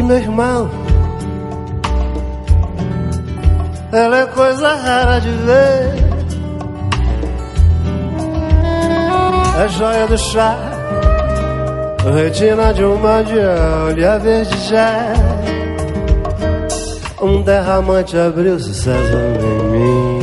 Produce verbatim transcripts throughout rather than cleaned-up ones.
meu irmão, ela é coisa rara de ver. É joia do chá, retina de uma de olha verde já. Um derramante abriu sucesso em mim.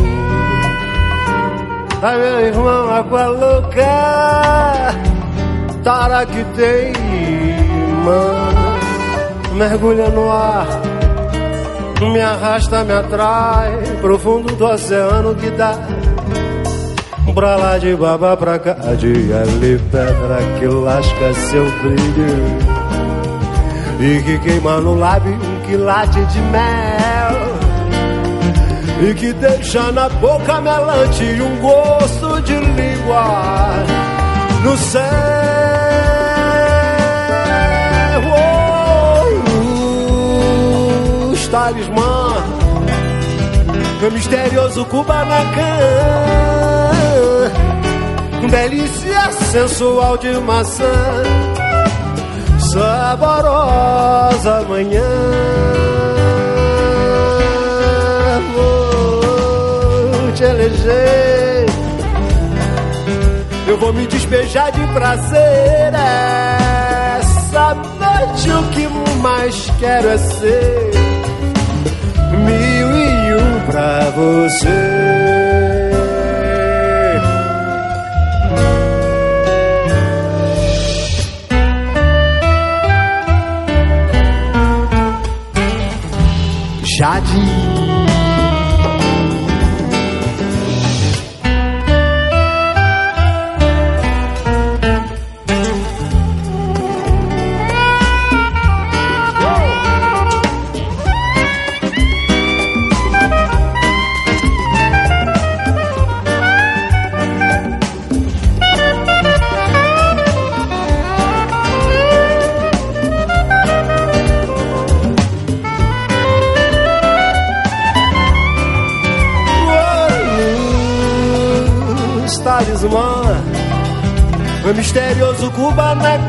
Ai meu irmão, água louca, tara que teima, mergulha no ar, me arrasta, me atrai, profundo do oceano que dá. Pra lá de baba, pra cá de ali, pedra que lasca seu brilho e que queima no lábio, que late de mel e que deixa na boca melante um gosto de língua no céu. Oh, os talismã, meu misterioso Kubanacan, delícia sensual de maçã, saborosa manhã. Vou te eleger, eu vou me despejar de prazer. Essa noite o que mais quero é ser mil e um pra você. Jade. Talismã, meu misterioso Kubanacan,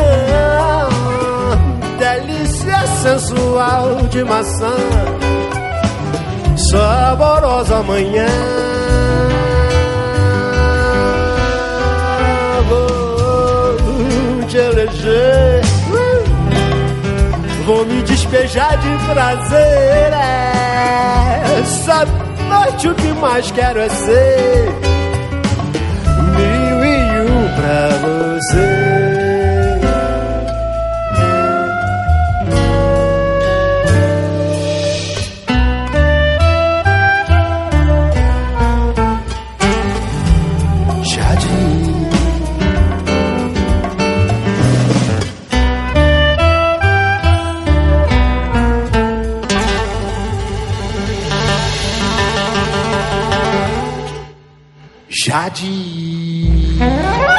delícia sensual de maçã, saborosa manhã. Vou te eleger, vou me despejar de prazer. Essa noite o que mais quero é ser mil e um pra você. Jade.